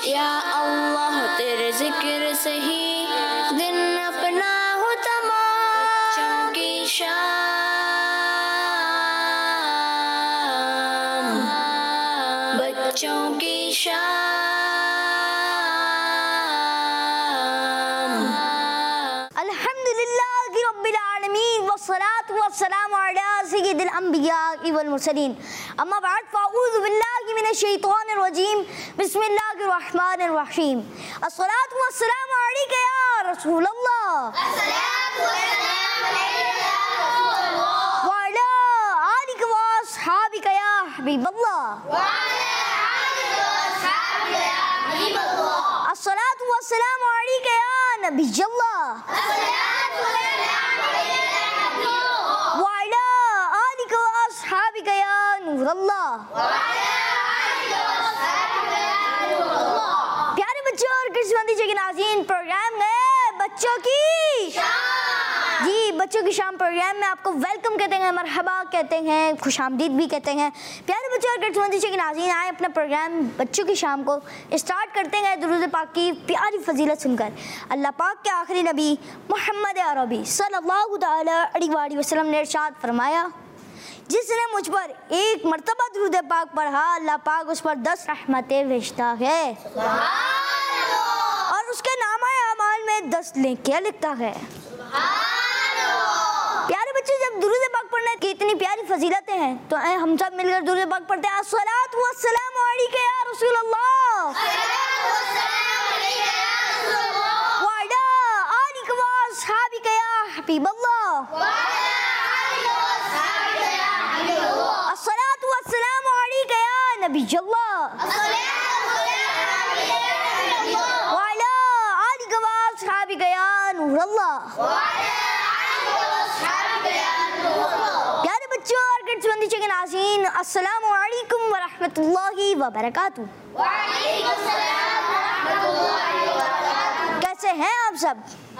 या अल्लाह तेरे जिक्र से ही दिन अपना हो तमाम। बच्चों की शाम, बच्चों की शाम। अल्हम्दुलिल्लाहि रब्बिल आलमीन वस्सलातु वस्सलामु अला सय्यिदिल अंबिया वल मुरसलीन। अम्मा बाद फ़अऊज़ु बिल्लाहि मिनश शैतानिर रजीम। बिस्मिल्लाहिर रहमानिर रहीम। अस्सलातु वस्सलामु अलैका या रसूलल्लाह। अस्सलातु वस्सलामु अलैका या रसूलल्लाह। व अला आलिका व अस्हाबिका या हबीबल्लाह। व अला आलिका व अस्हाबिका या हबीबल्लाह। अस्सलातु वस्सलामु अलैका या नबियल्लाह। अस्सलातु वस्सलामु अलैका या नबियल्लाह। व अला आलिका व अस्हाबिका या नूरल्लाह। व अला आलिका व अस्हाबिका या नूरल्लाह। प्यारे बच्चों और किस्मती के नाज़रीन, प्रोग्राम है बच्चों की शाम। जी, बच्चों की शाम प्रोग्राम में आपको वेलकम कहते हैं, मरहबा कहते हैं, खुशामदीद भी कहते हैं। प्यारे बच्चों और किस्मती के नाज़रीन, आए अपना प्रोग्राम बच्चों की शाम को स्टार्ट करते हैं दुरूद पाक की प्यारी फजीलत सुनकर। अल्लाह पाक के आखिरी नबी मोहम्मद अरबी सल्लल्लाहु तआला अलैहि वसल्लम ने इरशाद फरमाया, जिसने मुझ पर एक मर्तबा दुरूद पाक पढ़ा, अल्लाह पाक उस पर 10 रहमतें भेजता है और उसके नामाए अमाल में 10 नेकियां लिखता है। प्यारे बच्चे, जब दुरूद पाक पढ़ने की इतनी प्यारी फजीलतें हैं तो हम सब मिलकर दुरूद पाक पढ़ते हैं। अस्सलातु वस्सलामु अलैका या रसूलल्लाह। अस्सलातु वस्सलामु अलैका या रसूलल्लाह। व अला आलिका व अस्हाबिका या हबीबल्लाह। व अला आलिका व अस्हाबिका या हबीबल्लाह। अस्सलातु वस्सलामु अलैका या नबियल्लाह। अस्सलातु वस्सलामु अलैका या नबियल्लाह। व अला आलिका व अस्हाबिका या नूरल्लाह। व अला आलिका व अस्हाबिका या नूरल्लाह। प्यारे बच्चों और किड्स के नाज़रीन, अस्सलामु अलैकुम व रहमतुल्लाहि व बरकातुहू। व अलैकुम अस्सलाम व रहमतुल्लाहि व बरकातुहू। कैसे हैं आप सब?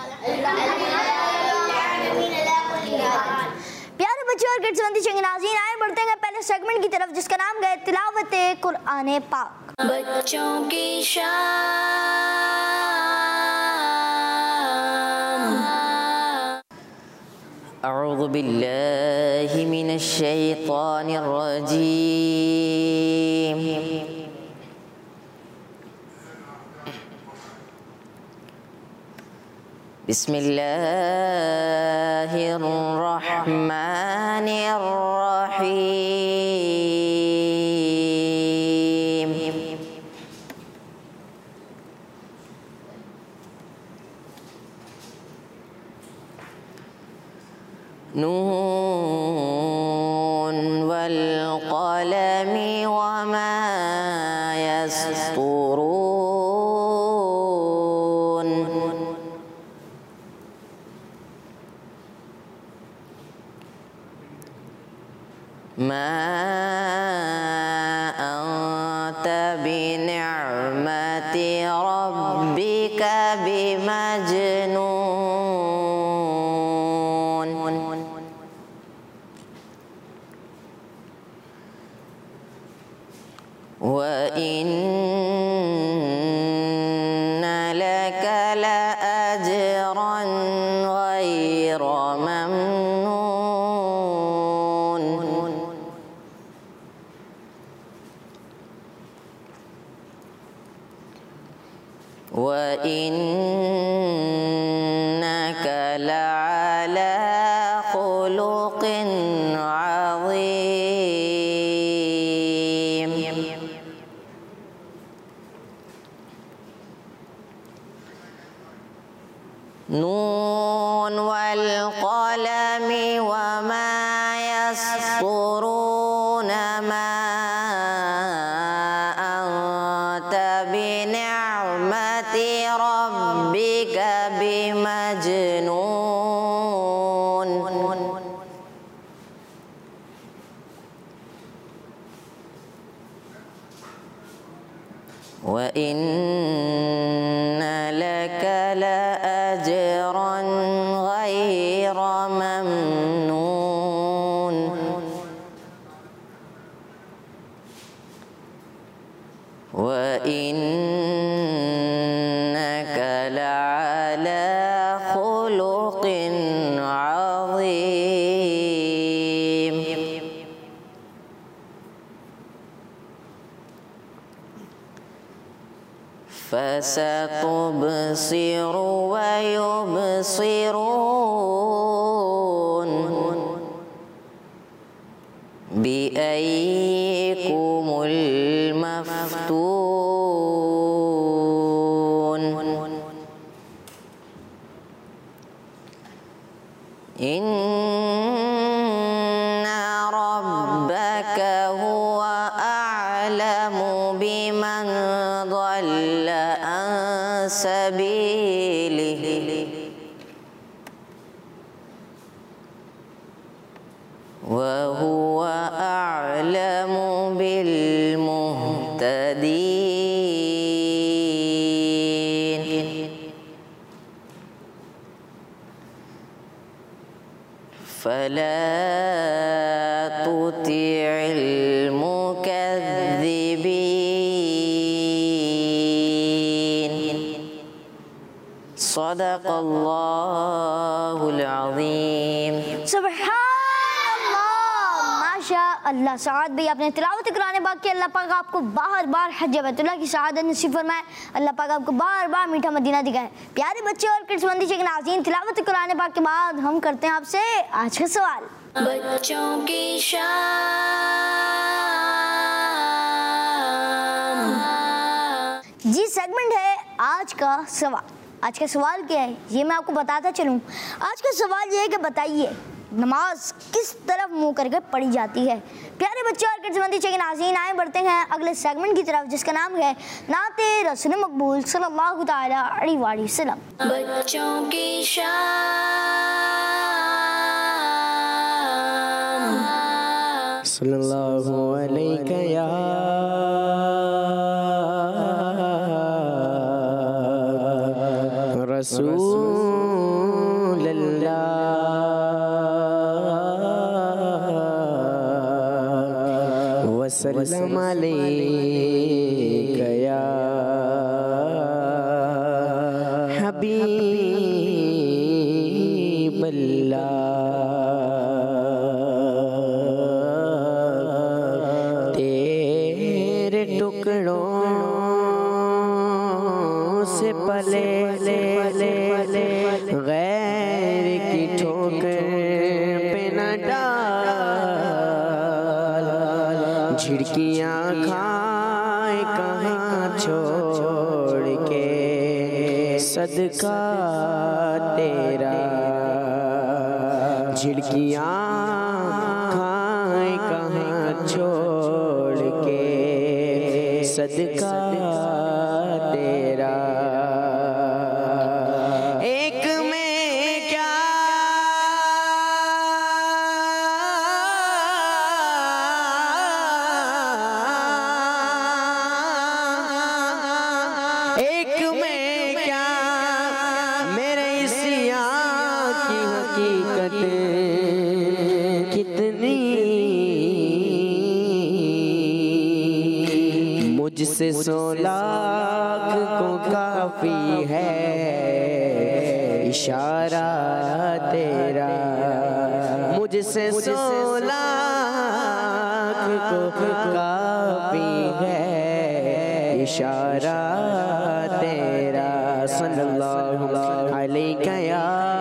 प्यारे बच्चों और किड्स के नाज़रीन, आए बढ़ते हैं पहले सेगमेंट की तरफ जिसका नाम है तिलावत कुरान पाक। बच्चों की शाम। अऊज़ु बिल्लाहि मिनश शैतानिर रजीम। बिस्मिल्लाहिर रहमानिर रहीम। नून वल क़लमि वमा यस्तुरून। मा अंत बिनिअमति रब्बिका बिमजनून। व इन्न लक लअजरन गैर ममनून। व इन्नक लअला खुलुक़िन अज़ीम। नून वल क़लमि वमा यस्तुरून। मा अंत बिनिअमति रब्बिका बिमजनून। व इन्न लक लअजरन गैर ममनून। व इन فستبصر ويبصرون بأيكم المفتون إن ربك هو أعلم بمن ضل عن سبيله وهو أعلم بالمهتدين فلا تطع المكذبين صدق الله العظيम अल्लाह साद भाई आपने तिलावत कराने बाद के अल्लाह पाक आपको बार बार हज बैतुल्लाह की शहादत नसीब फरमाए। अल्लाह पाक आपको बार बार मीठा मदीना दिखाए। प्यारे बच्चे और किड्सबंदी के नाज़रीन, तिलावत कराने बाद के बाद हम करते हैं आपसे आज का सवाल। बच्चों की शाम जी सेगमेंट है आज का सवाल। आज का सवाल क्या है ये मैं आपको बताता चलूँ। आज का सवाल ये है कि बताइए नमाज किस तरफ मुंह करके पढ़ी जाती है। प्यारे बच्चे और किड्सबंदी के नाज़रीन, आए बढ़ते हैं अगले सेगमेंट की तरफ जिसका नाम है नाते रसूल मकबूल सल्लल्लाहु तआला अलैहि वसल्लम। बच्चों की शाम सल्लल्लाहु अलैहि या रसूल अल्लाह वसल्लम अलैका या हबीब अल्लाह। तेरे टुकड़ों से पले गैर की ठोकर पे न डाल, झिड़कियाँ खाए कहाँ छोड़ के सदका तेरा, झिड़कियाँ खाए कहाँ छोड़ के सदका तेरा। एक में क्या एक में क्या मेरे इस यहाँ की हकीकत कितनी, मुझसे 100 लाख को काफी है इशारा तेरा, मुझसे 100 लाख को काफी है इशारा तेरा। सल्लल्लाहु अलैका या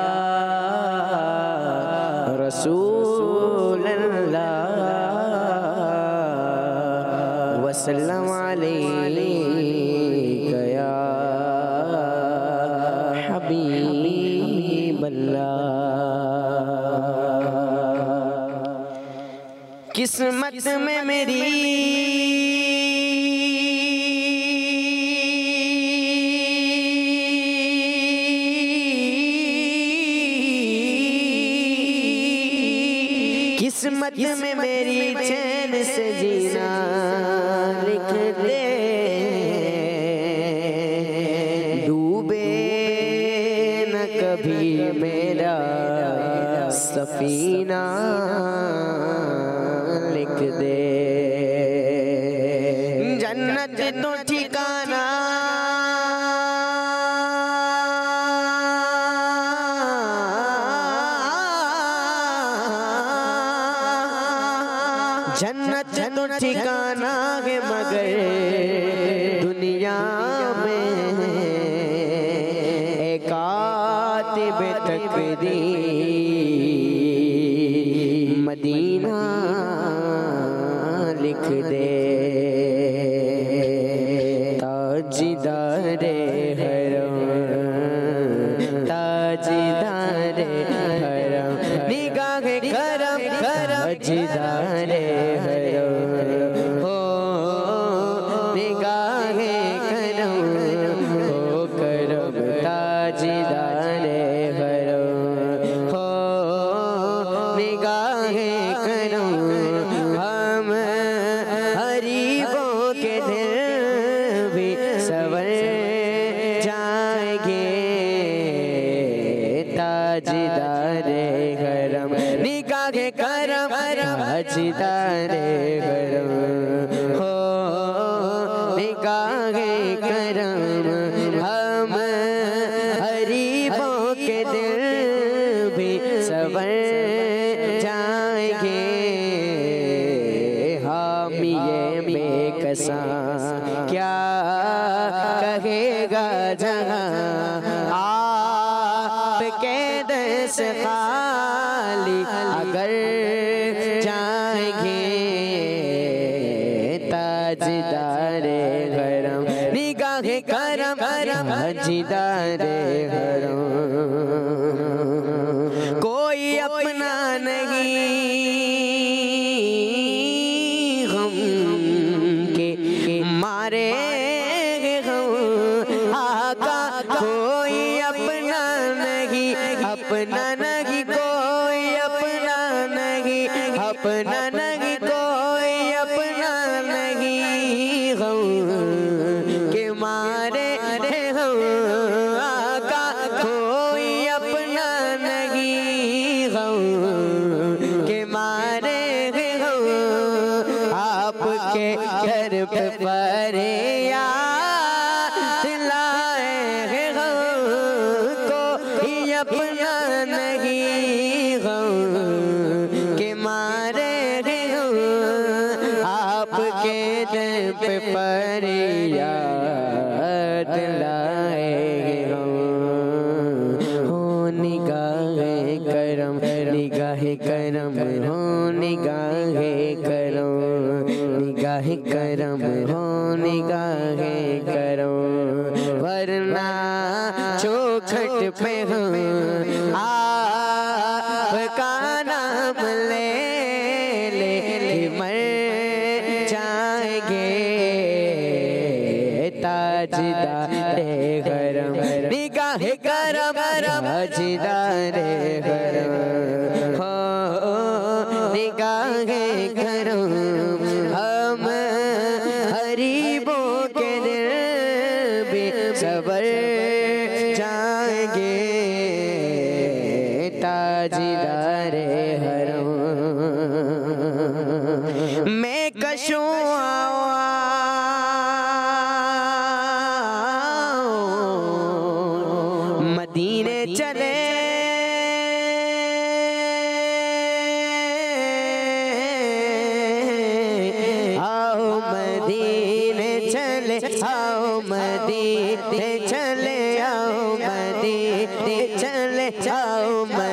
रसूल अल्लाह वसल्लम अलैका या हबीब अल्लाह। किस्मत में मेरी किस्मत में मेरी चैन से जीना लिख दे, डूबे न कभी मेरा सफीना लिख दे। जन्नत तो ठिकाना जन्नत तो ठिकाना है मगर दुनिया में ताजदारे हरम ताजदारे हरम निगाह करम करम ताजदारे हरम हो निगाह करम हो करम ताजदारे हरम हो निगाह करम हम हरीबों के दिल भी सवर जाएंगे ताजदारे गरम निगाह करम ताजदारे गरम हो निगाह करम हम हरीबों के दिल भी सवर जाएंगे हामिए बेकसा क्या कहेगा जहाँ आपके दस खाली अगर जाएंगे ताजदारे गरम निगाह करम ताजदारे गरम कोई अपना नहीं हम के मारे हम आका कोई अपना नहीं कोई अपना नहीं अपना नहीं कोई अपना नहीं हम के मारे हम आका कोई अपना नहीं हम के मारे हम आपके घर पे फरियाद लाए हम कोई अपना नहीं हम के मारे हम आपके दर पे फरियाद लाए हम हो निगाह करम निगाह करम हो निगाह करम निगाह करम हो निगाह करम वरना चौखट पे हम आपका नाम ले मर जाएंगे ताजदारे गरम निगाह करम ताजदारे गरम हो निगाह करम हम हरीबों के दिल भी सबर जाएंगे ताजदारे हरम मैं कशों मदीने चले आओ मदीने चले आओ मदीने चले आओ मदीने चले आओ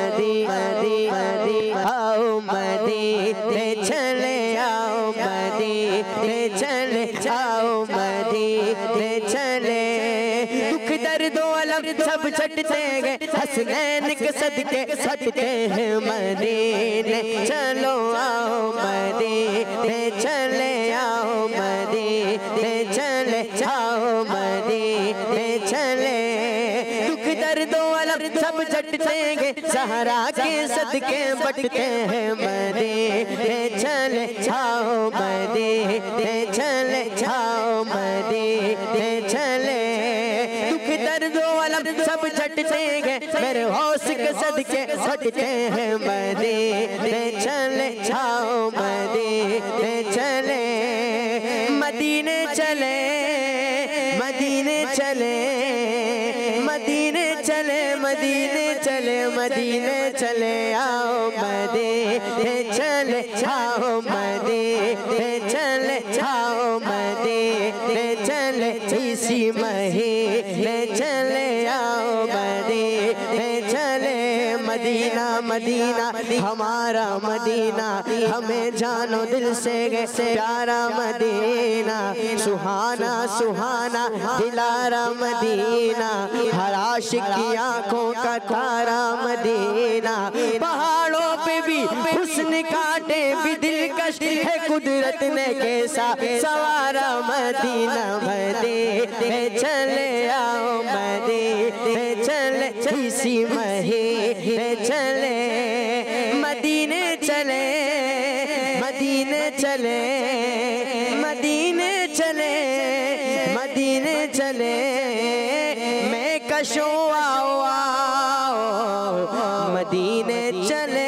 मदीने आओ मदीने चले आओ मदीने चले आओ मदीने चले दुख दर्द अलम सब छटते हैं हसनैन के सदके सटते हैं मदीने चलो आओ मदीने चले आओ मदीने चले आओ मदीने चले दुख दर्द अलम सब छटते हैं सहारा के सदके बटते हैं मदीने चले आओ मदीने चले आओ मदीने चले दुख दर्द अलम सब झटते हैं मेरे हौस के सदके सटते हैं मदीने चले आओ मदीने चले मदीने चले मदीने चले मदीने चले मदीने चले मदीने चले आओ मदीने चले आओ मदीने चले आओ मदीने चले इसी महीने चले आओ मदीने चले मदीना मदीना हमारा मदीना, हमें जानो दिल से प्यारा मदीना, सुहाना सुहाना दिलारा मदीना, हर आशिक की आंखों का तारा मदीना। पहाड़ों पे भी हुस्न काटे भी दिलकश है, कुदरत ने कैसा सवारा मदीना। मदीने चले आओ, मदीने चले इसी महीने चले, मदीने चले मदीने चले मदीने चले मदीने चले, मैं कशो आओ आओ मदीने चले,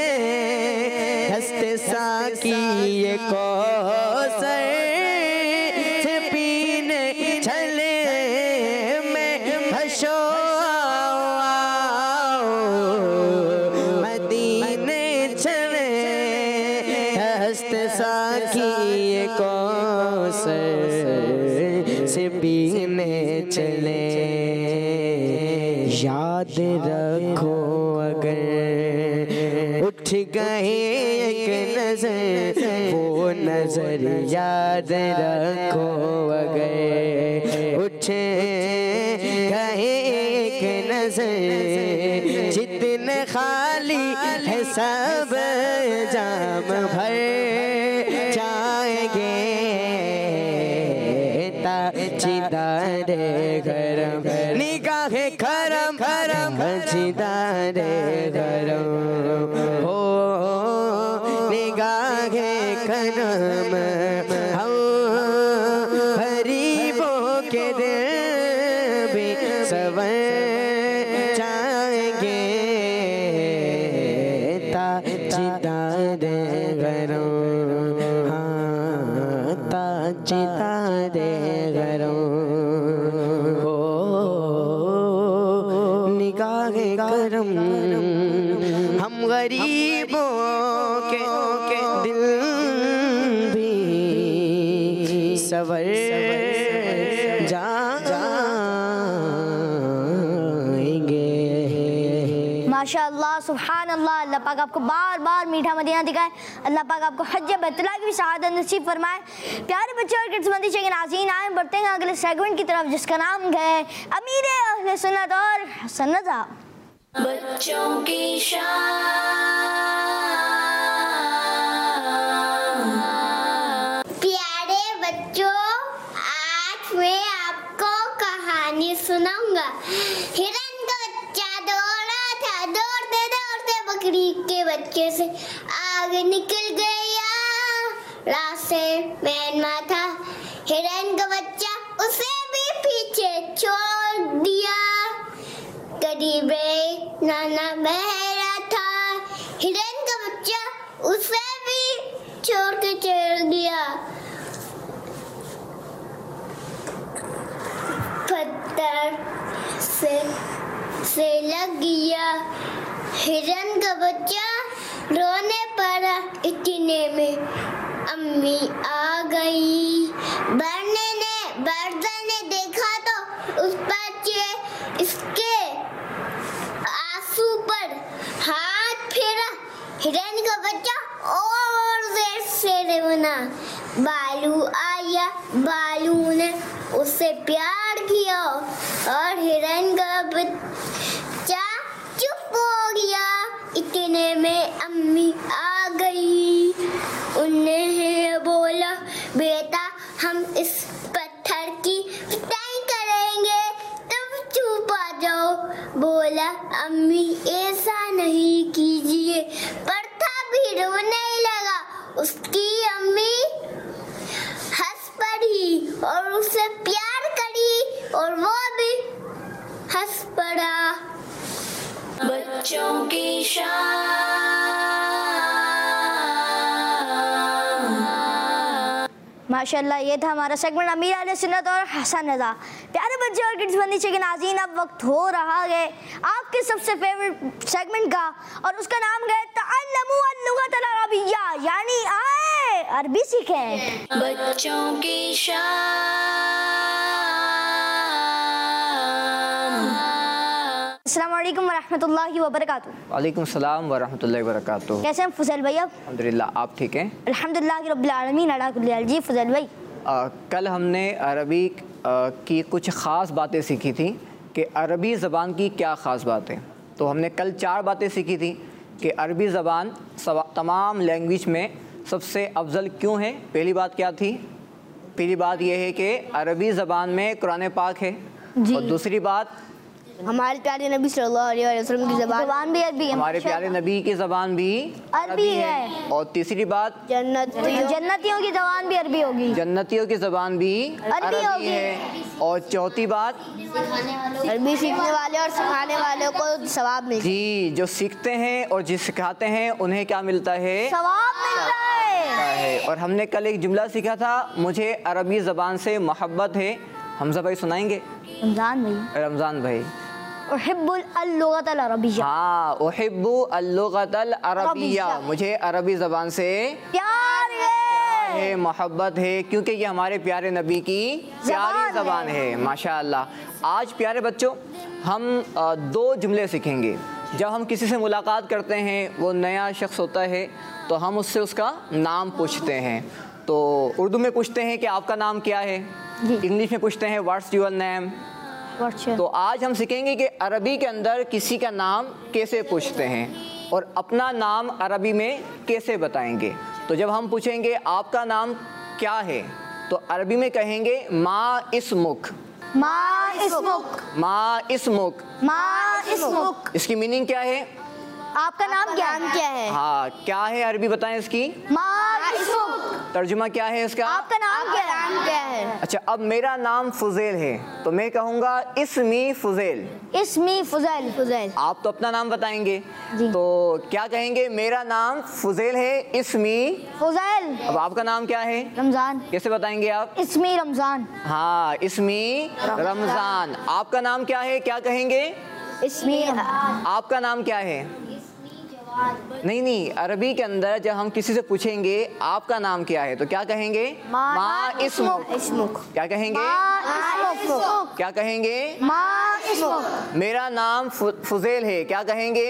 हस्ते साकी ये कौसर से पीने चले, मैं कशो आओ मदीने चले, हस्ते साकी ये कौसर से पीने चले। याद रखो अगर उठ गए एक नजर, वो नजर याद रखो अगर उठ गए एक नजर, जितने खाली है सब जाम भर जाएंगे, ताजीदारे गरम निगाहे करम करम, ताजीदारे गरम हो निगाहे करम, हम गरीबों के दिल भी सवर जाएंगे, ताजीदारे गरम, हाँ ताजीदारे गरम हो निगाहे करम, हम गरीबों के दिल भी सवर जाएंगे। माशाअल्लाह सुभान अल्लाह। अल्लाह पाक आपको बार बार मीठा मदीना दिखाए, अल्लाह पाक आपको हज बैतुल्लाह की भी शहादत नसीब फरमाए। प्यारे बच्चे और किड्स मंदी के नाज़रीन, आए बढ़ते हैं अगले सेगमेंट की तरफ जिसका नाम है अमीर अहले सुन्नत और हसन रज़ा। बच्चों की शान, प्यारे बच्चों, आज मैं आपको कहानी सुनाऊंगा। हिरन का बच्चा दौड़ा था, दौड़ते दौड़ते बकरी के बच्चे से आगे निकल गया, रास्ते में था। हिरन का बच्चा उसे भी पीछे छोड़ दिया, करीब नाना बहरा था। हिरन का बच्चा उसे भी छोड़ के चल दिया, पत्थर से लग गया। हिरन का बच्चा रोने पड़ा, इतने में अम्मी आ गई। बर्दन ने देखा तो उस बच्चे इसके आंसू पर हाथ फेरा। हिरन का बच्चा और देर से रोना। बालू आया, बालू ने उससे प्यार किया और हिरन का बच्चा चुप हो गया। इतने में अम्मी आ गई, उन्हें बोला, बेटा हम इस पत्थर की पिटाई करेंगे, तुम चुप आ जाओ। बोला, अम्मी ऐसा नहीं कीजिए। पर था भी रोने लगा। उसकी अम्मी हंस पड़ी और उसे प्यार करी और वो भी हंस पड़ा। बच्चों की शान। माशाल्लाह, ये था हमारा सेगमेंट अमीर अहले सुन्नत और हसन रज़ा। प्यारे बच्चे और किड्स मंदी के नाज़रीन, अब वक्त हो रहा है आपके सबसे फेवरेट सेगमेंट का, और उसका नाम है तअल्लमू अल-लुग़त अल-अरबिय्या, यानी आए अरबी सीखें। बच्चों की शान। अस्सलाम वालेकुम वरहमतुल्लाहि वबरकातुहू। वालेकुम सलाम वरहमतुल्लाहि वबरकातुहू। कैसे हैं फजल भाई आप? अल्हम्दुलिल्लाह, आप ठीक हैं? अल्हम्दुलिल्लाह रब्बिल आलमीन अला कुल्ली हाल। जी फजल भाई, कल हमने अरबी की कुछ ख़ास बातें सीखी थी कि अरबी ज़बान की क्या ख़ास बात है। तो हमने कल 4 बातें सीखी थी कि अरबी ज़बान तमाम लैंग्वेज में सबसे अफजल क्यों है। पहली बात क्या थी? पहली बात यह है कि अरबी ज़बान में कुरान पाक है। और दूसरी बात, हमारे प्यारे नबी सल्लल्लाहु अलैहि वसल्लम की ज़बान भी अरबी है। हमारे प्यारे नबी की ज़बान भी अरबी है। और तीसरी बात, जन्नतियों की ज़बान भी अरबी होगी। जन्नतियों की ज़बान भी अरबी होगी। है। और चौथी बात, अरबी सीखने वाले और सिखाने वालों को सवाब मिलता जी जो सीखते हैं और जो सिखाते हैं उन्हें क्या मिलता है? सवाब मिलता है। और हमने कल एक जुमला सीखा था, मुझे अरबी ज़बान से मोहब्बत है। हमजा भाई सुनाएंगे? रमज़ान भाई, रमज़ान भाई। उहिब्बुल अल-लुग़तल अरबिय्या। हाँ, उहिब्बु अल-लुग़तल अरबिय्या, मुझे अरबी ज़बान से प्यार है, मोहब्बत है, क्योंकि ये हमारे प्यारे नबी की प्यारी ज़बान है। माशाअल्लाह। आज प्यारे बच्चों हम 2 जुमले सीखेंगे। जब हम किसी से मुलाकात करते हैं, वो नया शख्स होता है, तो हम उससे उसका नाम पूछते हैं। तो उर्दू में पूछते हैं कि आपका नाम क्या है, इंग्लिश में पूछते हैं व्हाट्स योर नेम। तो आज हम सीखेंगे कि अरबी के अंदर किसी का नाम कैसे पूछते हैं और अपना नाम अरबी में कैसे बताएंगे। तो जब हम पूछेंगे आपका नाम क्या है, तो अरबी में कहेंगे मा इस्मुक। मा इस्मुक। मा इस्मुक। मा इस्मुक। इसकी मीनिंग क्या है? आपका नाम क्या है? हाँ, क्या है अरबी बताएं इसकी? मा इस्मुक। तर्जुमा क्या है इसका? आपका नाम क्या है? अच्छा, अब मेरा नाम फुज़ैल है, तो मैं कहूँगा इस्मी फुज़ैल। इस्मी फुज़ैल। आप तो अपना नाम बताएंगे, तो क्या कहेंगे? मेरा नाम फुज़ैल है, इस्मी फुज़ैल। अब आपका नाम क्या है? रमज़ान। कैसे बताएंगे आप? इस्मी रमज़ान। हाँ, इस्मी रमज़ान। आपका नाम क्या है? क्या कहेंगे? इस्मी। आपका नाम क्या है? नहीं, अरबी के अंदर जब हम किसी से पूछेंगे आपका नाम क्या है, तो क्या कहेंगे? मा इस्मुक। क्या कहेंगे? क्या कहेंगे? मा इस्मुक। मेरा नाम फुज़ैल है, क्या कहेंगे?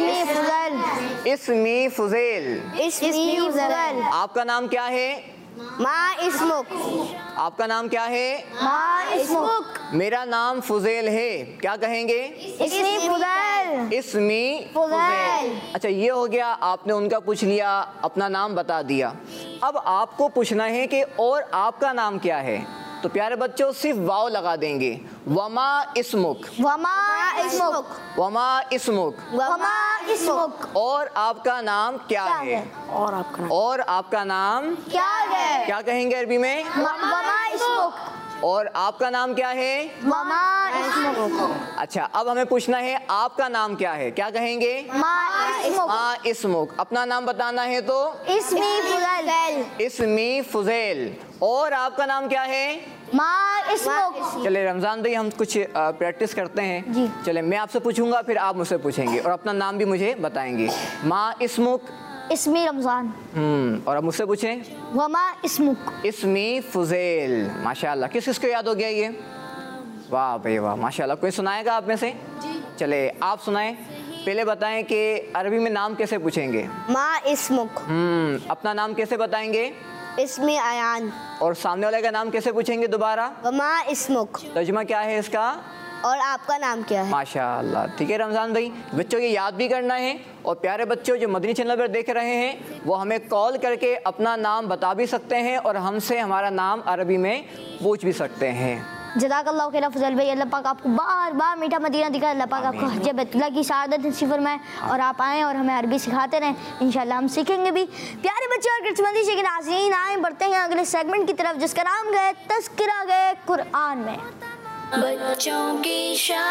इस्मी फुज़ैल। आपका नाम क्या है? मा इस्मुक। आपका नाम क्या है? मा इस्मुक। मेरा नाम फुज़ैल है, क्या कहेंगे? इस्मी फुज़ैल। इस्मी फुज़ैल। अच्छा, ये हो गया, आपने उनका पूछ लिया, अपना नाम बता दिया। अब आपको पूछना है कि और आपका नाम क्या है। तो प्यारे बच्चों सिर्फ वाव लगा देंगे, वमा इस्मुक। वमा इस्मुक। वमा इस्मुक। वमा इस्मुक। और आपका नाम क्या है? और आपका नाम क्या है? क्या कहेंगे अरबी में? वमा इस्मुक। और आपका नाम क्या है? वमा इस्मुक। अच्छा, अब हमें पूछना है आपका नाम क्या है, क्या कहेंगे? मा इस्मुक। अपना नाम बताना है तो इस्मी फुज़ैल। इस्मी फुज़ैल। और आपका नाम क्या है? मा इस्मुक। चले रमज़ान भाई, हम कुछ प्रैक्टिस करते हैं जी। चले, मैं आपसे पूछूंगा, फिर आप मुझसे पूछेंगे और अपना नाम भी मुझे बताएंगे। मा इस्मुक। इस्मी रमज़ान। और अब मुझसे पूछें। वमा इस्मुक। इस्मी फुज़ैल। माशाल्लाह, किस किस को याद हो गया ये? वाह भाई वाह, माशाल्लाह। कोई सुनाएगा आप में से? चले आप सुनाएं। पहले बताएं कि अरबी में नाम कैसे पूछेंगे? मा इस्मुक। अपना नाम कैसे बताएंगे? इस्मी अयान। और सामने वाले का नाम कैसे पूछेंगे दोबारा? वमा इस्मुक। तर्जुमा क्या है इसका? और आपका नाम क्या है? माशाअल्लाह। ठीक है रमज़ान भाई, बच्चों ये याद भी करना है। और प्यारे बच्चों जो मदनी चैनल पर देख रहे हैं, वो हमें कॉल करके अपना नाम बता भी सकते हैं और हमसे हमारा नाम अरबी में पूछ भी सकते हैं। जज़ाकल्लाहु खैर फजल भाई, अल्लाह पाक आपको बार बार मीठा मदीना दिखाए, अल्लाह पाक आपको हज बैतुल्लाह की शहादत नसीब फरमाए और आप आएँ और हमें अरबी सिखाते रहें। इंशाल्लाह हम सीखेंगे भी। प्यारे बच्चे और किस्मती से नाज़रीन, आए बढ़ते हैं अगले सेगमेंट की तरफ, जिसका नाम है तज़किरा गए कुरान में। बच्चों की शान।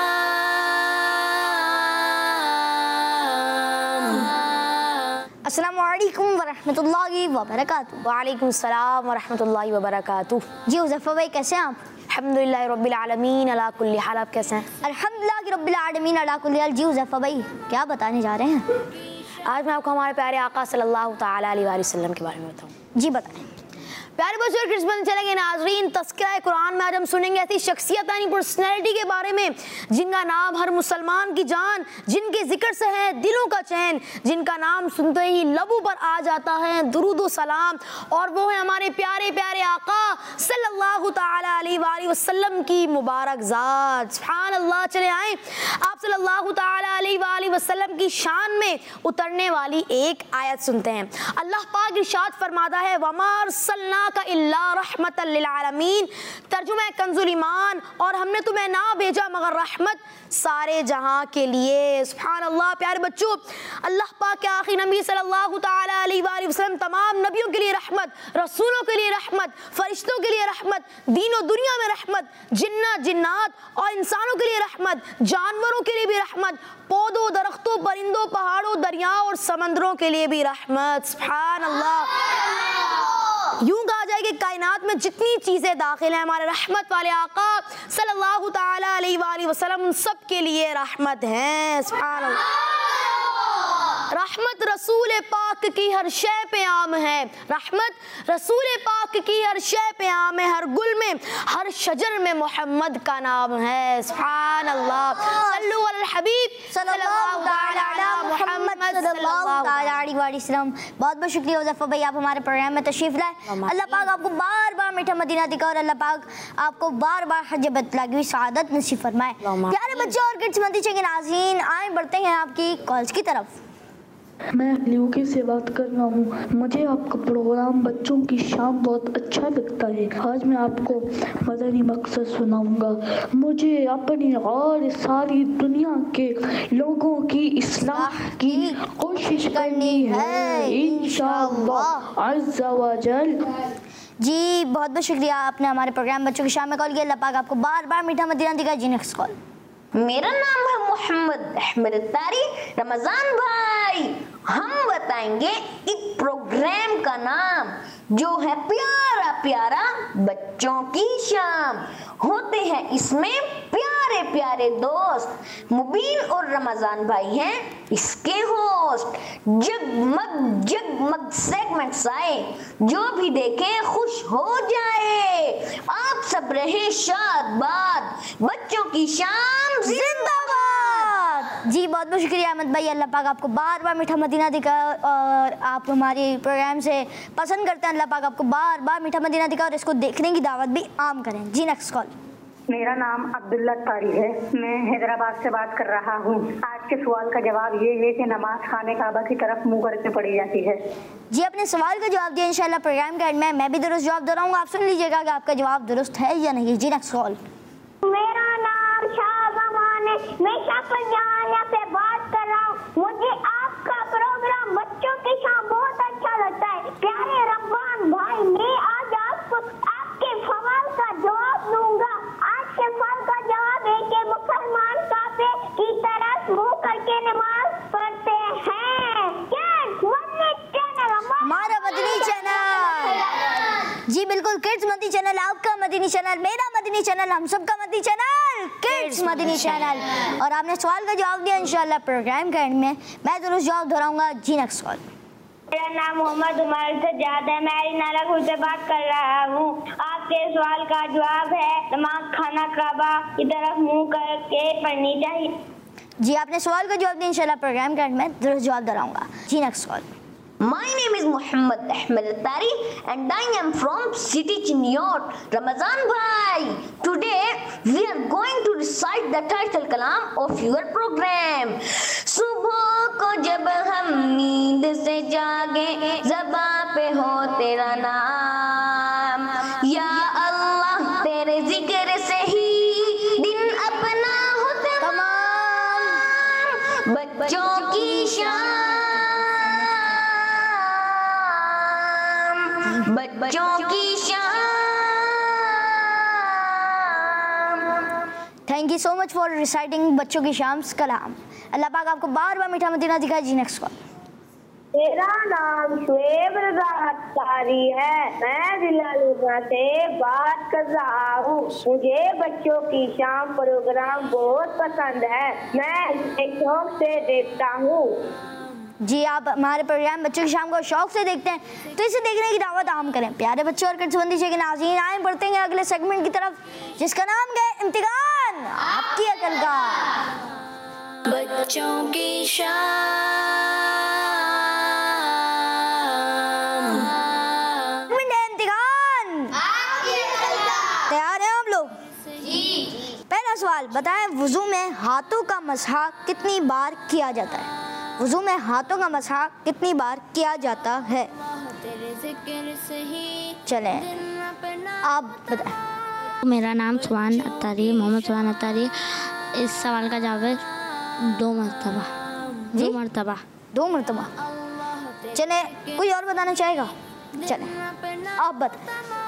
अस्सलामु अलैकुम वरहमतुल्लाहि वबरकातुहू। वालेकुम सलाम वरहमतुल्लाहि वबरकातुहू। जी हुज़ैफ़ा भाई, कैसे हैं आप? अल्हम्दुलिल्लाह रब्बिल आलमीन अला कुल्ली हाल। आप कैसे हैं? अल्हम्दुलिल्लाह रब्बिल आलमीन अला कुल्ली हाल। जी हुज़ैफ़ा भाई, क्या बताने जा रहे हैं? आज मैं आपको हमारे प्यारे आका सल्लल्लाहु तआला अलैहि वसल्लम के बारे में बताऊँ। जी बताएं। प्यारे बच्चों किस्मत चलेंगे नाजरीन, तज़किरा कुरान में आज हम सुनेंगे ऐसी शख्सियत यानी पर्सनैलिटी के बारे में जिनका नाम हर मुसलमान की जान, जिनके जिक्र से है दिलों का चैन, जिनका नाम सुनते ही लबों पर आ जाता है दुरूद व सलाम, और वो है हमारे प्यारे प्यारे आका सल्लल्लाहु ताला अलैहि वसल्लम की मुबारक ज़ात। सुभान अल्लाह। चले आए आप सल्लल्लाहु ताला अलैहि वसल्लम की शान में उतरने वाली एक आयत सुनते हैं। अल्लाह पाक इरशाद फरमाता है वमा अरसलनाका इल्ला रहमतल लिल आलमीन, तर्जुमा है कंजुल ईमान, और हमने तुम्हें ना भेजा मगर रहमत सारे जहां के लिए। सुभान अल्लाह। प्यारे बच्चों, अल्लाह पाक के आखिरी नबी सल्लल्लाहु ताला अलैहि वसल्लम तमाम नबियों के लिए रहमत, रसूलों के लिए रहमत, फरिश्तों के लिए रहमत, दीन और दुनिया में रहमत, जिन्नात और इंसानों के लिए रहमत, जानवरों के लिए भी रहमत, पौधों, दरख्तों, परिंदों, पहाड़ों, दरियाओं और समंदरों के लिए भी रहमत। सुभान अल्लाह। यूं कहा जाए कि कायनात में जितनी चीजें दाखिल हैं हमारे रहमत वाले आका सल्लल्लाहु ताला अलैहि वसल्लम उन सब के लिए रहमत हैं। सुभान अल्लाह। रहमत रसूल पाक की हर शय पे आम है, रहमत रसूल पाक की हर शय पे आम है, हर गुल में हर शजर में मोहम्मद का नाम है। सुभान अल्लाह। सल्लु अलल हबीब सल्लल्लाहु अलैहि मुहम्मद सल्लल्लाहु अलैहि वसल्लम। बहुत बहुत शुक्रिया उज़ैफा भाई, आप हमारे प्रोग्राम में तशरीफ लाए। अल्लाह पाक आपको बार बार मीठा मदीना दिखाए और अल्लाह पाक आपको बार बार हज बतलागी हुई सआदत नसीब फरमाए। प्यारे बच्चों और किड्स मंदी के नाज़रीन, आए बढ़ते हैं आपकी कॉल्स की तरफ। मैं ल्यूकी से बात कर रहा हूँ। मुझे आपका प्रोग्राम बच्चों की शाम बहुत अच्छा लगता है। आज मैं आपको मदनी मकसद सुनाऊंगा। मुझे अपनी और सारी दुनिया के लोगों की इस्लाह की कोशिश करनी है इंशाअल्लाह अज़्ज़ा व जल। जी बहुत बहुत शुक्रिया, आपने हमारे प्रोग्राम बच्चों की शाम में कॉल किया। अल्लाह पाक आपको बार बार मीठा मदीना दिखाए। जी नेक्स्ट कॉल। मेरा नाम है मोहम्मद अहमद तारी। रमजान भाई, हम बताएंगे एक प्रोग्राम का नाम जो है प्यारा प्यारा बच्चों की शाम। होते हैं इसमें प्यारे प्यारे दोस्त। मुबीन और रमजान भाई हैं इसके होस्ट। जगमग जगमग सेगमेंट्स आए, जो भी देखे खुश हो जाए। आप सब रहे शाद-बाद, बच्चों की शाम जिंदाबाद। जी बहुत बहुत शुक्रिया अहमद भाई, अल्लाह पाक आपको बार बार मीठा मदीना दिखाए और आप हमारे प्रोग्राम से पसंद करते हैं। अल्लाह पाक आपको बार बार मीठा मदीना दिखाए और इसको देखने की दावत भी आम करें। जी नेक्स्ट कॉल। मेरा नाम अब्दुल्ला तारी है, मैं हैदराबाद से बात कर रहा हूँ। आज के सवाल का जवाब ये है कि नमाज खाने काबा की तरफ मुंह करके पढ़ी जाती है। जी अपने सवाल का जवाब दिया इंशाल्लाह प्रोग्राम के एंड में मैं भी दुरुस्त जवाब दोहराऊंगा, आप सुन लीजिएगा कि आपका जवाब दुरुस्त है या नहीं। जी नेक्स्ट कॉल। मेरा नाम शाहजहान है, मैं शाहजहानिया से बात कर रहा हूँ। मुझे आपका प्रोग्राम बच्चों की शाम बहुत अच्छा लगता है। प्यारे रब्बान भाई, मैं आज आपको आपके सवाल का जवाब दूंगा। आज के सवाल का जवाब है कि मुसलमान काफे की तरफ मुंह करके नमाज पढ़ते हैं। हमारा मदनी चैनल। जी बिल्कुल, किड्स मदनी चैनल, आपका मदनी चैनल, मेरा मदनी चैनल, हम सबका Madani channel, kids Madani channel. और आपने सवाल का जवाब दिया इंशाल्लाह प्रोग्राम के एंड में मैं दुरुस्त जवाब दोहराऊंगा। जी नेक्स्ट कॉल। मेरा नाम मोहम्मद उमर सज्जाद है, मैं नालाकुल से बात कर रहा हूँ। आपके सवाल का जवाब है नमाज खाना काबा की तरफ मुंह करके पढ़नी चाहिए। जी आपने सवाल का जवाब दिया इंशाल्लाह प्रोग्राम के एंड में दुरुस्त जवाब दोहराऊंगा। जी next call. My name is Muhammad Ahmed Tari and I am from City Chinyot. Ramazan bhai, today we are going to recite the title kalam of your program. सुबह को जब हम नींद से जागे, ज़बां पे हो तेरा नाम, या अल्लाह तेरे जिक्र से ही दिन अपना हो तमाम। बच्चों की शान, बच्चों की शाम। Thank you so much for reciting बच्चों की शाम कलाम। अल्लाह पाक आपको बार बार मीठा मदीना दिखाए। जी नेक्स्ट कॉल। मेरा नाम शुएब रज़ा अख्तारी है, मैं जिला लुधियाना से बात कर रहा हूँ। मुझे बच्चों की शाम प्रोग्राम बहुत पसंद है, मैं इसे शौक से देखता हूँ। जी आप हमारे प्रोग्राम बच्चों की शाम को शौक से देखते हैं, तो इसे देखने की दावत आम करें। प्यारे बच्चों और किड्सबंदी के नाज़रीन, आए बढ़ते हैं अगले सेगमेंट की तरफ, जिसका नाम है इम्तिहान आपकी अकल का। बच्चों की शाम, इम्तिहान तैयार हैं आप लोग? पहला सवाल बताएं, वुजू में हाथों का मसहा कितनी बार किया जाता है? वुजू में हाथों का मसहा कितनी बार किया जाता है? चलें आप बताएं। मेरा नाम सुभान अत्तारी है, मोहम्मद सुभान अत्तारी है। इस सवाल का जवाब है 2 मरतबा। 2 मरतबा। चलें कोई और बताना चाहेगा? चलें आप बताएं।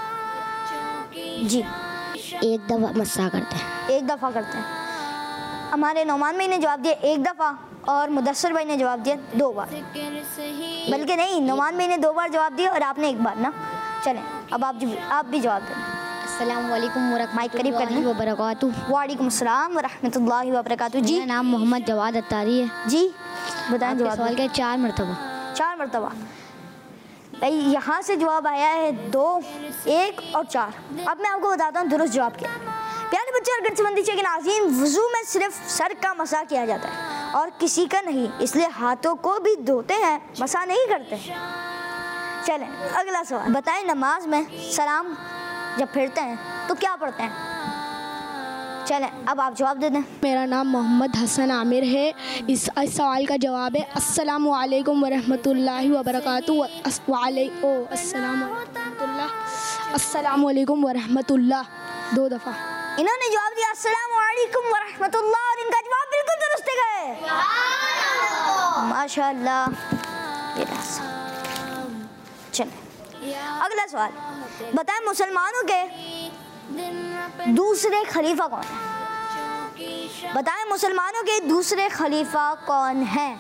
जी 1 दफ़ा मस्सा करते हैं। 1 दफ़ा करते हैं। हमारे नौमान भाई ने जवाब दिया 1 दफ़ा और मुदस्सर भाई ने जवाब दिया 2 बार, बल्कि नहीं, नौमान भाई ने 2 बार जवाब दिया और आपने 1 बार ना। चलें अब आप भी जवाब दें। अस्सलाम वालेकुम माइक करीब करना। वबरकातुहू। वालेकुम अस्सलाम वरहमतुल्लाहि वबरकातुहू। जी मेरा नाम मोहम्मद जवाद अत्तारी है। जी बताएं जवाब। सवाल का 4 मरतबा। 4 मरतबा। भाई यहाँ से जवाब आया है 2, 1 और 4। अब मैं आपको बताता हूँ दुरुस्त जवाब क्या। प्यारे बच्चे और किड्सबंदी के नाज़रीन, वुज़ू में सिर्फ सर का मसा किया जाता है और किसी का नहीं, इसलिए हाथों को भी धोते हैं, मसा नहीं करते। चलें अगला सवाल बताएं, नमाज में सलाम जब फिरते हैं तो क्या पढ़ते हैं? चलें अब आप जवाब दे दें। मेरा नाम मोहम्मद हसन आमिर है। इस सवाल का जवाब है अस्सलामु अलैकुम वरहमतुल्लाहि वबरकातुहू। अस्सलामु अलैकुम वरहमतुल्लाह 2 दफ़ा। इन्होंने जवाब दिया अस्सलामु अलैकुम वरहमतुल्लाह और इनका जवाब बिल्कुल दुरुस्त है। माशाअल्लाह। चलें अगला सवाल बताएं, मुसलमानों के दूसरे खलीफा कौन है? बताएं मुसलमानों के दूसरे खलीफा कौन हैं?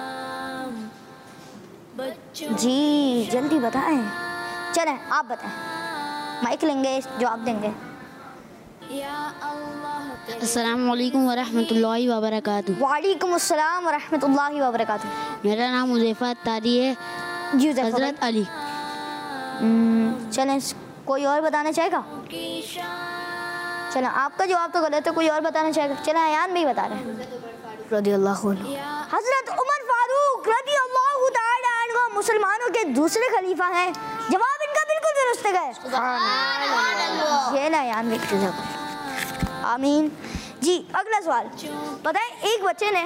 जी जल्दी बताएं। चलें आप बताएं, माइक लेंगे, जवाब देंगे। अस्सलामु अलैकुम वरहमतुल्लाहि वबरकातुहू। वालेकुम अस्सलाम वरहमतुल्लाहि वबरकातुहू। मेरा नाम हुज़ैफ़ा अत्तारी है। जी हज़रत अली। चलें कोई और बताना चाहेगा? चलें आपका जवाब तो गलत है, कोई और बताना चाहेगा? चलें अयान भी बता रहे हैं। रज़ियल्लाहु अन्हु। हज़रत उमर फारूक रज़ियल्लाहु ताला अन्हु मुसलमानों के दूसरे खलीफा हैं। जवाब इनका बिल्कुल दुरुस्त है। ये ना अयान भी आमीन। जी अगला सवाल बताएं, एक बच्चे ने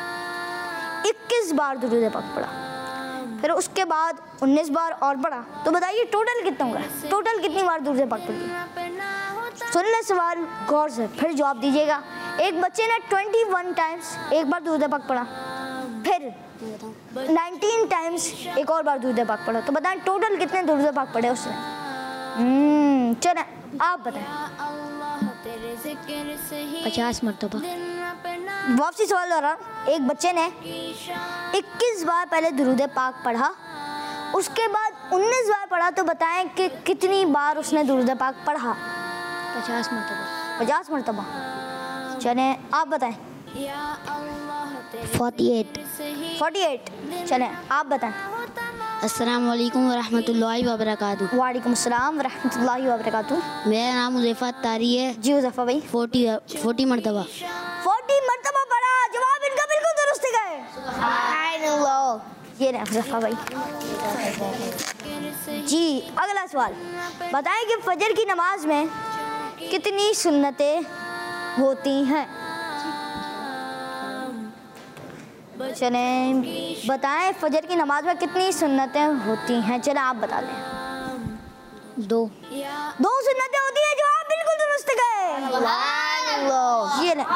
21 बार दुरूद पाक पढ़ा, फिर उसके बाद 19 बार और पढ़ा, तो बताइए टोटल कितना होगा? टोटल कितनी बार दुरूद पाक पढ़ी? सुन ले सवाल गौर से, फिर जवाब दीजिएगा। एक बच्चे ने 21 टाइम्स एक बार दुरूद पाक पढ़ा, फिर 19 टाइम्स एक और बार दुरूद पाक पढ़ा, तो बताएं टोटल कितने दुरूद पाक पढ़े उसने? चलें आप बताएं। 50 मरतबा। वापसी सवाल हो रहा, एक बच्चे ने 21 बार पहले दुरूद पाक पढ़ा, उसके बाद 19 बार पढ़ा, तो बताएं कि कितनी बार उसने दुरूद पाक पढ़ा? 50 मरतबा। 50 मरतबा। चलें आप बताएं। 48। चलें आप बताएं। अस्सलामु अलैकुम वरहमतुल्लाहि वबरकातुहू। वालेकुम अस्सलाम वरहमतुल्लाहि वबरकातुहू। मेरा नाम हुज़ैफ़ा अत्तारी है। जी हुज़ैफ़ा भाई। 40 मरतबा। 40 मरतबा पढ़ा, जवाब इनका बिल्कुल दुरुस्त है। सुभानअल्लाह। ये रहे हुज़ैफ़ा भाई। जी अगला सवाल बताएं कि फजर की नमाज में कितनी सुन्नतें होती हैं? चलें बताएं फजर की नमाज में कितनी सुन्नतें होती हैं? चलें आप बता दें। 2 सुन्नतें होती हैं, जवाब बिल्कुल दुरुस्त है। ये ले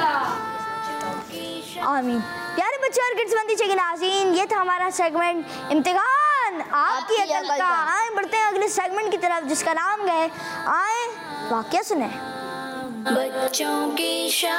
आमीन। प्यारे बच्चे और किड्सबंदी के नाज़रीन, ये था हमारा सेगमेंट इम्तिहान आपकी अकल का। आए बढ़ते हैं अगले सेगमेंट की तरफ, जिसका नाम है आए वाक़या सुने। बच्चों की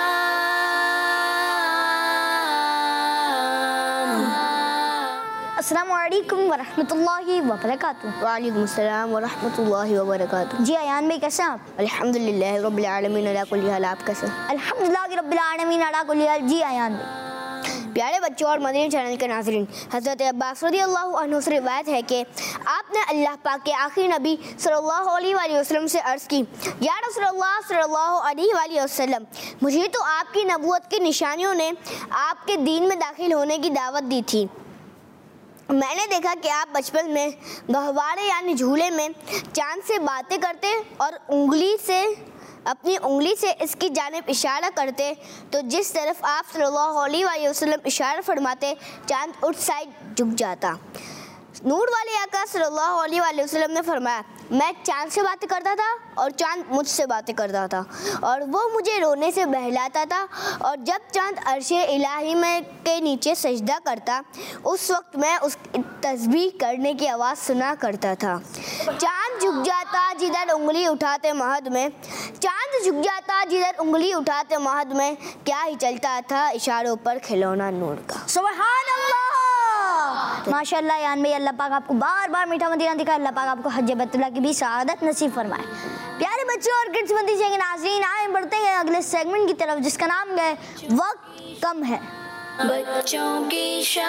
शाम। अस्सलामु अलैकुम वरहमतुल्लाहि वबरकातुहू। वालेकुम अस्सलाम वरहमतुल्लाहि वबरकातुहू। जी अयान भाई कैसे हैं आप? अल्हम्दुलिल्लाह रब्बिल आलमीन अला कुल्ली हाल। आप कैसे? अल्हम्दुलिल्लाह रब्बिल आलमीन अला कुल्ली हाल। जी अयान भाई प्यारे बच्चों और मदनी चैनल के नाज़रीन, हज़रत अब्बास रज़ियल्लाहु अन्हु से रिवायत है कि आपने अल्लाह पाक के आखिरी नबी सल्लल्लाहु अलैहि वसल्लम से अर्ज़ की, या रसूलल्लाह सल्लल्लाहु अलैहि वसल्लम, मुझे तो आपकी नबूवत की निशानियों ने आपके दीन में दाखिल होने की दावत दी थी। मैंने देखा कि आप बचपन में गहवारे यानी झूले में चाँद से बातें करते और अपनी उंगली से इसकी जानिब इशारा करते, तो जिस तरफ आप सल्लल्लाहु अलैहि वसल्लम इशारा फरमाते चाँद उस साइड झुक जाता। नूर वाले आका सल्लल्लाहु अलैहि वसल्लम ने फरमाया, मैं चाँद से बातें करता था और चाँद मुझसे बातें करता था और वो मुझे रोने से बहलाता था, और जब चाँद अर्शे इलाही में के नीचे सजदा करता उस वक्त मैं उसकी तस्बीह करने की आवाज़ सुना करता था। चाँद झुक जाता जिधर उंगली उठाते महद में, चाँद झुक जाता जिधर उंगली उठाते महद में, क्या ही चलता था इशारों पर खिलौना नूर का। सुभान अल्लाह, माशाअल्लाह। यान भाई, अल्लाह पाक आपको बार बार मीठा मदीना दिखाए, अल्लाह पाक आपको हज बैतुल्लाह की भी सआदत नसीब फरमाए। प्यारे बच्चों और किड्स मदीना के नाज़रीन, आए बढ़ते हैं अगले सेगमेंट की तरफ जिसका नाम है वक्त कम है। बच्चों की शाम,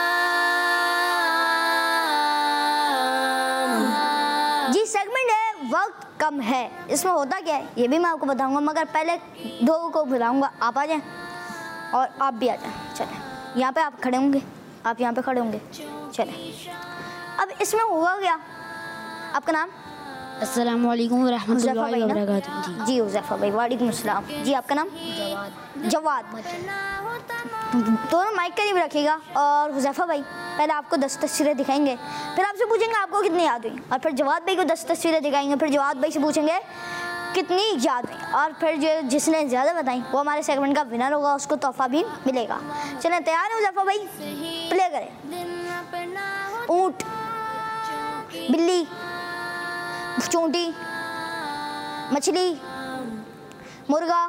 जी सेगमेंट है वक्त कम है। इसमें होता क्या है ये भी मैं आपको बताऊंगा, मगर पहले दो को बुलाऊंगा, आप आ जाएं और आप भी आ जाएं। चलें, यहाँ पे आप खड़े होंगे, आप यहाँ पे खड़े होंगे। चलें, अब इसमें हुआ क्या? आपका नाम? अस्सलाम वालेकुम रहमतुल्लाहि व बरकातुहू। जी हुज़ैफा भाई, वालेकुम अस्सलाम। जी आपका नाम? जवाद। दोनों माइक करीब रखिएगा। और हुज़ैफा भाई पहले आपको 10 तस्वीरें दिखाएंगे, फिर आपसे पूछेंगे आपको कितनी याद हुई, और फिर जवाद भाई को 10 तस्वीरें दिखाएंगे, फिर जवाद भाई से पूछेंगे कितनी याद हुई, और फिर जिसने ज़्यादा बताई वो हमारे सेगमेंट का विनर होगा, उसको तोहफा भी मिलेगा। चलें, तैयार है हुज़ैफा भाई? प्ले करें। ऊँट, बिल्ली, चूंटी, मछली, मुर्गा,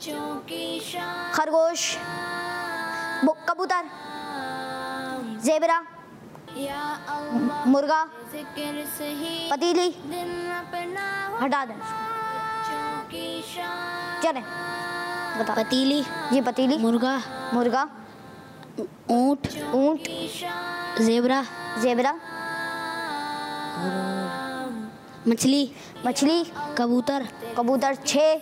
खरगोश, कबूतर, जेबरा, मुर्गा, पतीली, हटा दें। चलें, बता। पतीली, जी पतीली, मुर्गा, मुर्गा, ऊँट, ऊँट, ज़ेबरा, जेबरा, मछली, मछली, कबूतर, कबूतर 6,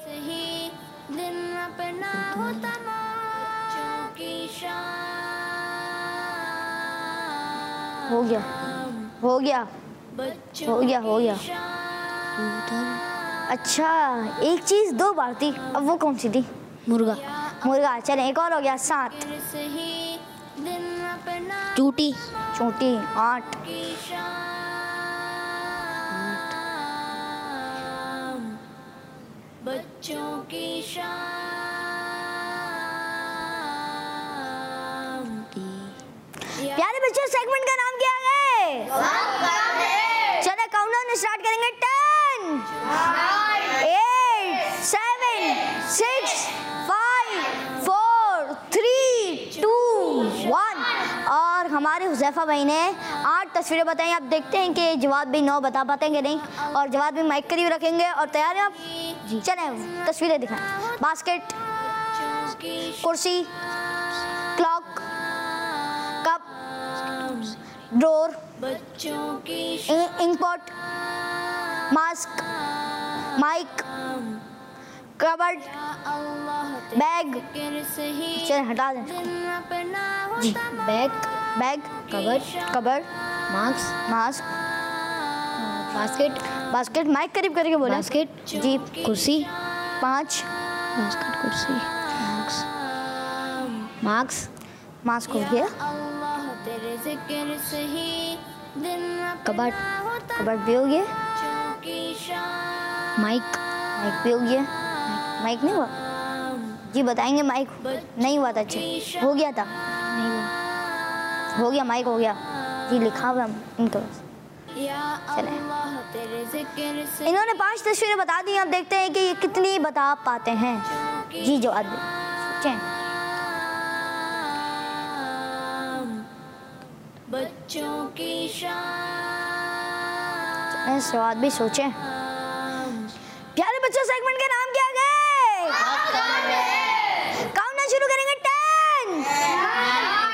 हो गया, हो गया, हो गया, हो गया। अच्छा, एक चीज़ 2 बार थी, अब वो कौन सी थी? मुर्गा, मुर्गा। चलें, एक और हो गया, 7, चूटी, चूंटी 8, बच्चों की शाम। प्यारे बच्चों, सेगमेंट का नाम क्या है? चले काउंटडाउन स्टार्ट करेंगे। 10, 8, 7, 6, 5, 4, 3, 2, 1। और हमारे हुज़ैफा भाई ने 8 तस्वीरें बताई। आप देखते हैं कि जवाब भी 9 बता पाते हैं कि नहीं, और जवाब भी माइक करीब रखेंगे। और तैयार हैं आप? जी। चलें, तस्वीरें दिखाएं। बास्केट, कुर्सी, clock, cup, drawer, ink pot, mask, mic, cupboard, bag. चलें, हटा दें। जी, bag, bag, cupboard, mask, basket, basket, mic करीब करके बोले। बास्केट, जी, कुर्सी, 5, बास्केट, कुर्सी, मास्क हो गया, कबर्ड, कबर्ड भी हो गया, माइक भी हो गया। माइक नहीं हुआ? जी बताएंगे। माइक नहीं हुआ था? अच्छा, हो गया था? नहीं हुआ, हो गया, माइक हो गया। जी लिखा हुआ इनको। चले, इन्होंने 5 तस्वीरें बता दी। अब देखते हैं कि ये कितनी बता पाते हैं। जी जवाब सोचें। बच्चों की स्वाद भी सोचें। प्यारे बच्चों, सेगमेंट के नाम क्या गए? काउंटडाउन शुरू करेंगे। 10,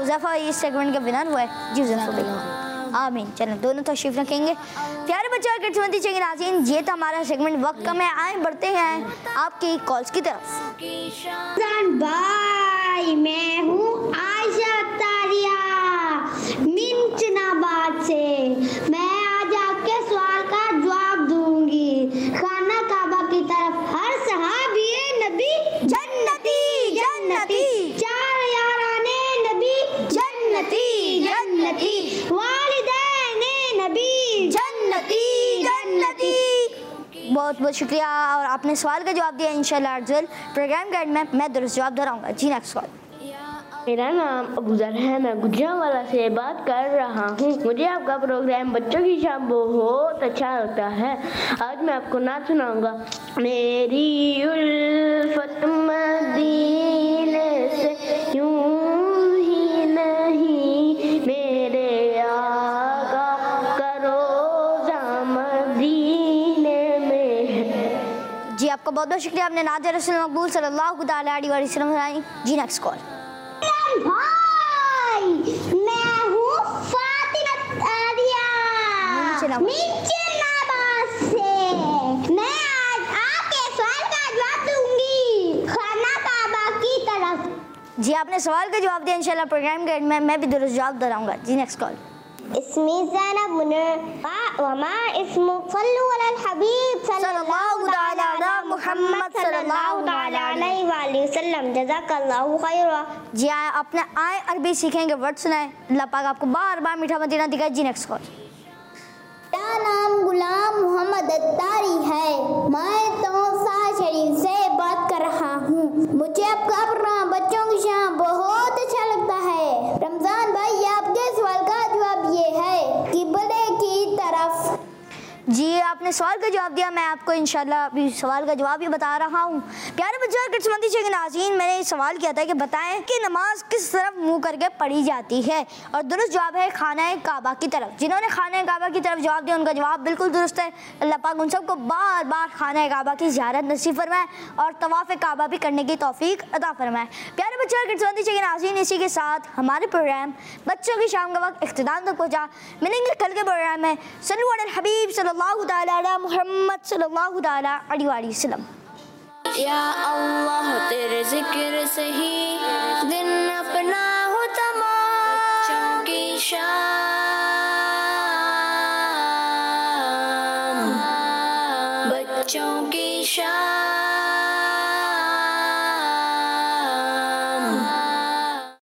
हुज़ैफा इस सेगमेंट का विनर हुआ है। जी हुज़ैफा भाई आमीन। चलें दोनों तशरीफ रखेंगे। प्यारे बच्चे और किस्मती चेंगे नाज़रीन, ये तो हमारा सेगमेंट वक्त कम है, आए बढ़ते हैं आपकी कॉल्स की तरफ। भाई मैं हूँ आयशा तारिया मिंचनाबाद से। मैं आज आपके सवाल का जवाब दूंगी। खाना काबा की तरफ हर सहाबी नबी जन्नती जन्नती, चार याराने नबी जन्नती जन्नती, वालिदैन नबी जन्नती जन्नती। बहुत बहुत शुक्रिया और आपने सवाल का जवाब दिया। इंशाल्लाह अर्जुल प्रोग्राम गाइड में मैं दुरुस्त जवाब दोहराऊंगा। जी नेक्स्ट सवाल। मेरा नाम अबूजर है, मैं गुजरांवाला से बात कर रहा हूँ। मुझे आपका प्रोग्राम बच्चों की शाम बहुत अच्छा लगता है। आज मैं आपको नाच सुनाऊंगा। मेरी उल्फत मदीने से यूं ही नहीं, मेरे आका का रोज़ा मदीने में। जी आपका बहुत बहुत शुक्रिया, आपने नाज़ रसूल मकबूल सल्लल्लाहु अलैहि वसल्लम सुनाई। जी नेक्स्ट कॉल। भाई मैं हूँ फातिमा तारिया मिंचनाबाद से। मैं आज आपके सवाल का जवाब दूंगी। खाना काबा की तरफ। जी आपने सवाल का जवाब दिया। इंशाल्लाह प्रोग्राम गाइड में मैं भी दुरुस्त जवाब दोहराऊंगा। जी नेक्स्ट कॉल। इसमी ज़ैनब मुनर वमा इस्मु सल्लु अलल हबीब सल्लल्लाहु तआला अला मुहम्मद सल्लल्लाहु तआला अलैहि वसल्लम जज़ाकल्लाहु खैरा। जी अपने आए अरबी सीखेंगे, वर्ड सुनाए। अल्लाह पाक आपको बार बार मीठा मदीना दिखाए। जी नेक्स्ट कॉल। मेरा नाम गुलाम मोहम्मद अत्तारी है। मैं तौसा शरीफ से बात कर रहा हूँ। मुझे आपका प्रोग्राम बच्चों की शाम बहुत अच्छा लगता है। रमजान भाई आपके सवाल का जवाब ये है किबले की तरफ। जी आपने सवाल का जवाब दिया। मैं आपको इंशाल्लाह अभी सवाल का जवाब ही बता रहा हूँ। प्यारे बच्चों और किस्मती चेंगे नाज़रीन, मैंने सवाल किया था कि बताएं कि नमाज किस तरफ मुंह करके पढ़ी जाती है, और दुरुस्त जवाब है खाना काबा की तरफ। जिन्होंने खाना काबा की तरफ जवाब दिया उनका जवाब बिल्कुल दुरुस्त है। अल्लाह पाक उन सबको बार बार खाना काबा की ज़ियारत नसीब फरमाए और तवाफ़ काबा भी करने की तौफीक अता फरमाए। प्यारे बच्चों और किस्मती चेंगे नाज़रीन, इसी के साथ हमारे प्रोग्राम बच्चों की शाम का वक्त इख्तिताम तक पहुँचा। मिलेंगे कल के प्रोग्राम में। सल्लु अलल हबीब सल्लल्लाहु तआला अला मुहम्मद सल्लल्लाहु तआला अलैहि वसल्लम। या अल्लाह तेरे जिक्र से ही दिन अपना हो तमाम, बच्चों की शाम, बच्चों की शाम।